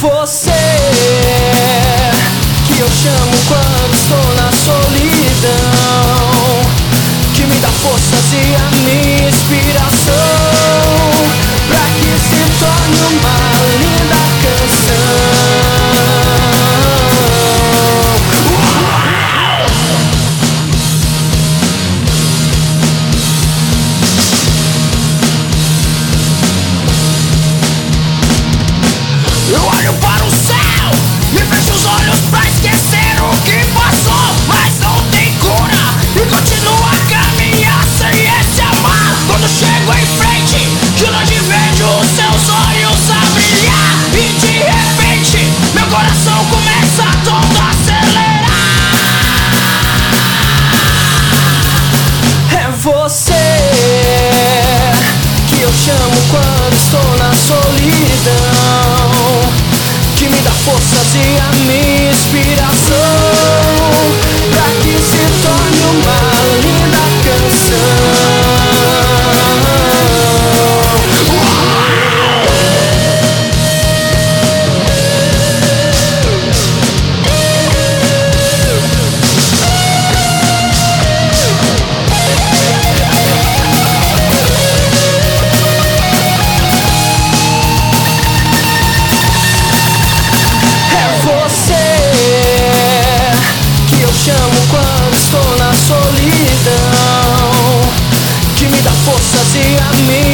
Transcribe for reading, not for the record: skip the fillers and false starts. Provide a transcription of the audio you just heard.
você que eu chamo quando estou na solidão, que me dá forças e a minha inspiração, pra que se torne uma linda canção. Eu olho para o céu e fecho os olhos pra esquecer o que passou, mas não tem cura e continuo a caminhar sem esse amar. Quando chego em frente, de longe vejo os seus olhos a brilhar e de repente meu coração começa a todo acelerar. É você que eu chamo quando estou na solidão, que me dá forças e a minha inspiração, pra que se torne uma linda canção. Chamo quando estou na solidão, que me dá forças e a minha